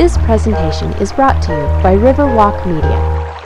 This presentation is brought to you by Riverwalk Media.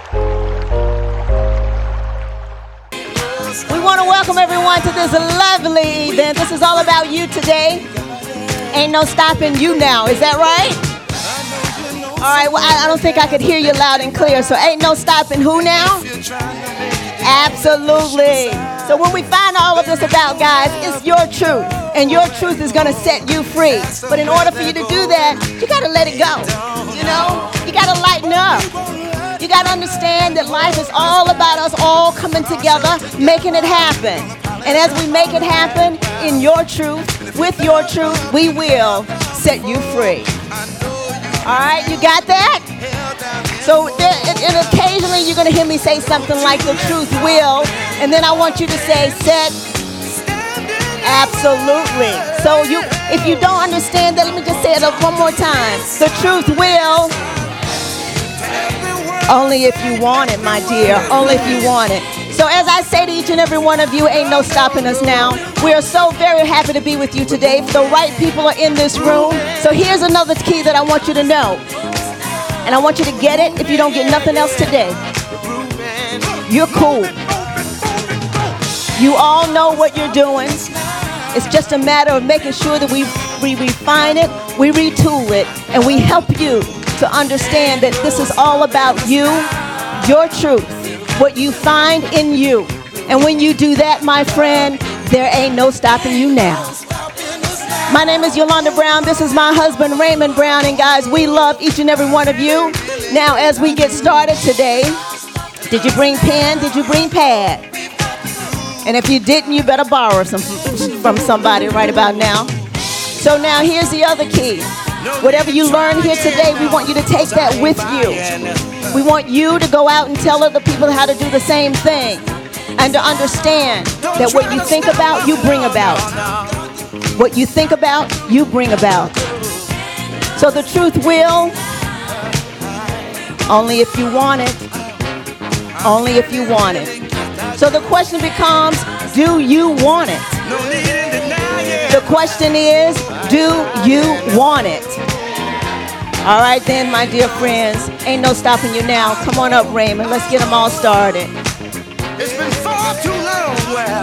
We want to welcome everyone to this lovely event. This is all about you today. Ain't no stopping you now. Is that right? All right, well, I don't think I could hear you loud and clear. So ain't no stopping who now? Absolutely. So when we find all of this about, guys, it's your truth. And your truth is going to set you free. But in order for you to do that, you got to let it go. You know? You got to lighten up. You got to understand that life is all about us all coming together, making it happen. And as we make it happen in your truth, with your truth, we will set you free. All right, you got that? So and occasionally you're going to hear me say something like the truth will, and then I want you to say set. Absolutely. So if you don't understand that, let me just say it one more time. The truth will. Only if you want it, my dear. Only if you want it. So as I say to each and every one of you, ain't no stopping us now. We are so very happy to be with you today. The right people are in this room. So here's another key that I want you to know. And I want you to get it if you don't get nothing else today. You're cool. You all know what you're doing. It's just a matter of making sure that we refine it, we retool it, and we help you to understand that this is all about you, your truth, what you find in you. And when you do that, my friend, there ain't no stopping you now. My name is Yolanda Brown. This is my husband, Raymond Brown. And guys, we love each and every one of you. Now, as we get started today, did you bring pen? Did you bring pad? And if you didn't, you better borrow some from somebody right about now. So now here's the other key. Whatever you learn here today, we want you to take that with you. We want you to go out and tell other people how to do the same thing. And to understand that what you think about, you bring about. What you think about, you bring about. So the truth will, only if you want it. Only if you want it. So the question becomes, do you want it? The question is, do you want it? All right then, my dear friends, ain't no stopping you now. Come on up, Raymond. Let's get them all started. It's been far too long.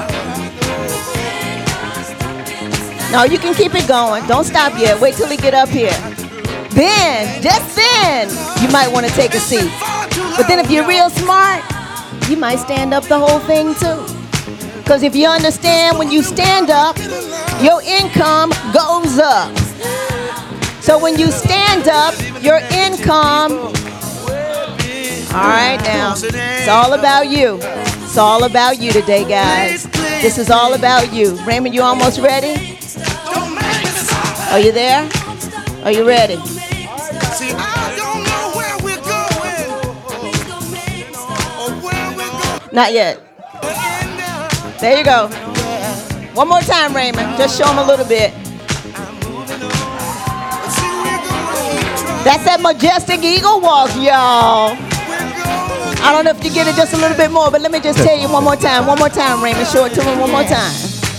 No, you can keep it going. Don't stop yet. Wait till he get up here. Then, just then, you might want to take a seat. But then if you're real smart, you might stand up the whole thing too. Because if you understand, when you stand up, your income goes up. So when you stand up, your income, all right now, it's all about you. It's all about you today, guys. This is all about you. Raymond, you almost ready? Are you there? Are you ready? See, I don't know where we're going. Not yet. There you go. One more time, Raymond. Just show him a little bit. That's that majestic eagle walk, y'all. I don't know if you get it just a little bit more, but let me just tell you one more time. One more time, Raymond. Show it to him one more time.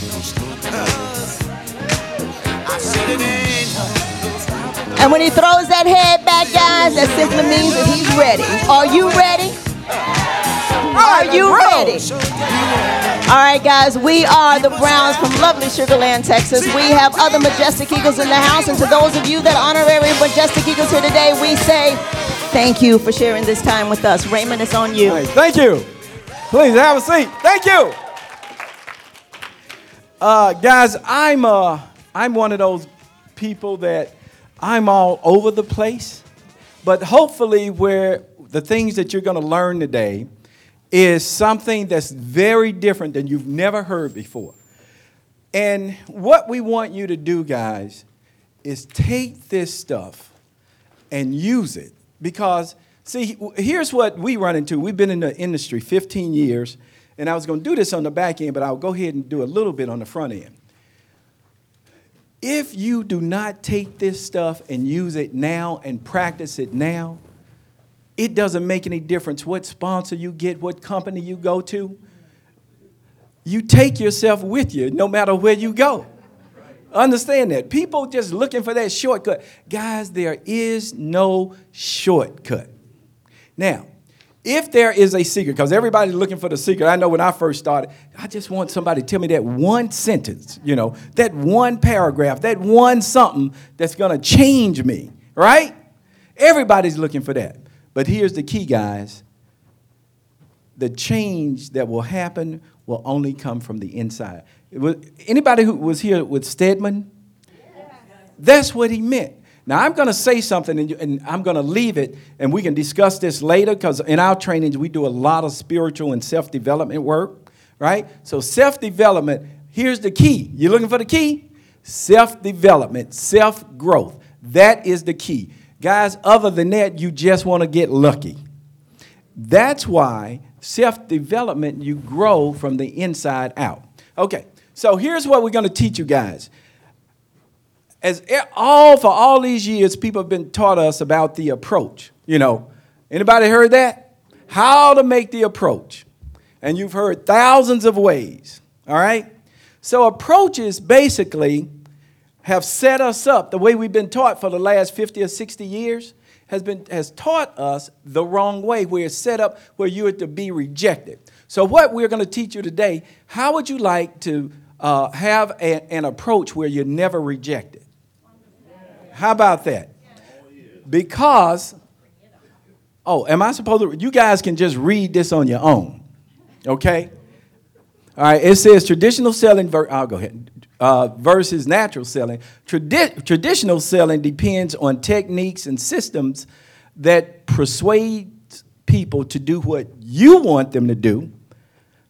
And when he throws that head back, guys, that simply means that he's ready. Are you ready? Are you ready? All right, guys, we are the Browns from lovely Sugar Land, Texas. We have other Majestic Eagles in the house. And to those of you that are honorary Majestic Eagles here today, we say thank you for sharing this time with us. Raymond, it's on you. Right, thank you. Please have a seat. Thank you. Guys, I'm one of those people that I'm all over the place. But hopefully where the things that you're going to learn today is something that's very different than you've never heard before. And what we want you to do, guys, is take this stuff and use it. Because, see, here's what we run into. We've been in the industry 15 years, and I was going to do this on the back end, but I'll go ahead and do a little bit on the front end. If you do not take this stuff and use it now and practice it now, it doesn't make any difference what sponsor you get, what company you go to. You take yourself with you no matter where you go. Understand that. People just looking for that shortcut. Guys, there is no shortcut. Now, if there is a secret, because everybody's looking for the secret. I know when I first started, I just want somebody to tell me that one sentence, that one paragraph, that one something that's going to change me, right? Everybody's looking for that. But here's the key, guys. The change that will happen will only come from the inside. Anybody who was here with Stedman? That's what he meant. Now, I'm going to say something, and I'm going to leave it, and we can discuss this later, because in our trainings, we do a lot of spiritual and self-development work, right? So self-development, here's the key. You looking for the key? Self-development, self-growth. That is the key. Guys, other than that, you just want to get lucky. That's why self-development, you grow from the inside out. Okay, so here's what we're going to teach you guys. For all these years, people have been taught us about the approach. Anybody heard that? How to make the approach. And you've heard thousands of ways, all right? So approaches basically have set us up, the way we've been taught for the last 50 or 60 years, has taught us the wrong way, where it's set up where you are to be rejected. So what we're going to teach you today, how would you like to have an approach where you're never rejected? How about that? Because, am I supposed to? You guys can just read this on your own, okay? All right, it says traditional selling, I'll go ahead, versus natural selling. Traditional selling depends on techniques and systems that persuade people to do what you want them to do,